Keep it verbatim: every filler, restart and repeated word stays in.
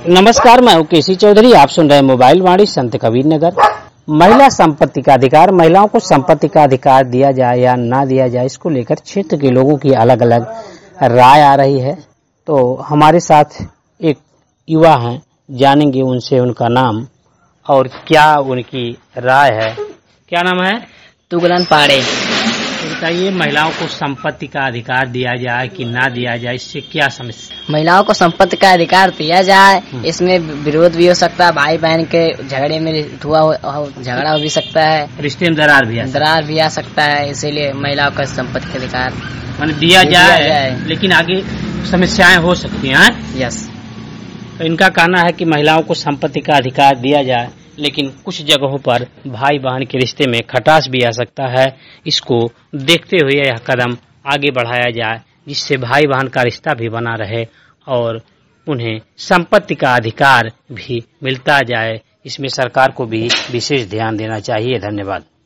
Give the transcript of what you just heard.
नमस्कार, मैं हूँ केसी चौधरी। आप सुन रहे हैं मोबाइल वाणी संत कबीर नगर। महिला संपत्ति का अधिकार, महिलाओं को संपत्ति का अधिकार दिया जाए या ना दिया जाए, इसको लेकर क्षेत्र के लोगों की अलग अलग राय आ रही है। तो हमारे साथ एक युवा हैं, जानेंगे उनसे उनका नाम और क्या उनकी राय है। क्या नाम है? तुगलन पाड़े। बताइए, महिलाओं को संपत्ति का अधिकार दिया जाए कि ना दिया जाए, इससे क्या समस्या? महिलाओं को संपत्ति का अधिकार दिया जाए, इसमें विरोध भी हो सकता है, भाई बहन के झगड़े में हुआ झगड़ा हो भी सकता है, रिश्ते में दरार भी दरार भी आ सकता है। इसीलिए महिलाओं का संपत्ति का अधिकार मान दिया जाए, जाए लेकिन आगे समस्याएं हो सकती हैं। यस। तो इनका कहना है कि महिलाओं को संपत्ति का अधिकार दिया जाए, लेकिन कुछ जगहों पर भाई बहन के रिश्ते में खटास भी आ सकता है। इसको देखते हुए यह कदम आगे बढ़ाया जाए, जिससे भाई बहन का रिश्ता भी बना रहे और उन्हें संपत्ति का अधिकार भी मिलता जाए। इसमें सरकार को भी विशेष ध्यान देना चाहिए। धन्यवाद।